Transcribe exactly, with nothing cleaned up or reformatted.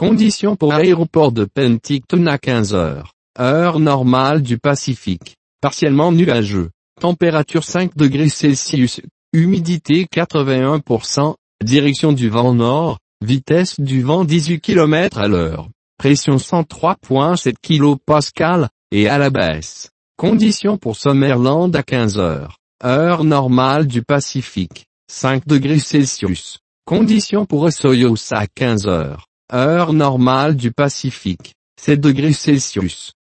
Conditions pour aéroport de Penticton à quinze heures. Heure normale du Pacifique. Partiellement nuageux. Température cinq degrés Celsius. Humidité quatre-vingt-un pour cent. Direction du vent nord. Vitesse du vent dix-huit kilomètres à l'heure. Pression cent trois virgule sept kilopascales, et à la baisse. Conditions pour Summerland à quinze heures. Heure normale du Pacifique. cinq degrés Celsius. Conditions pour Osoyoos à quinze heures. Heure normale du Pacifique. sept degrés Celsius.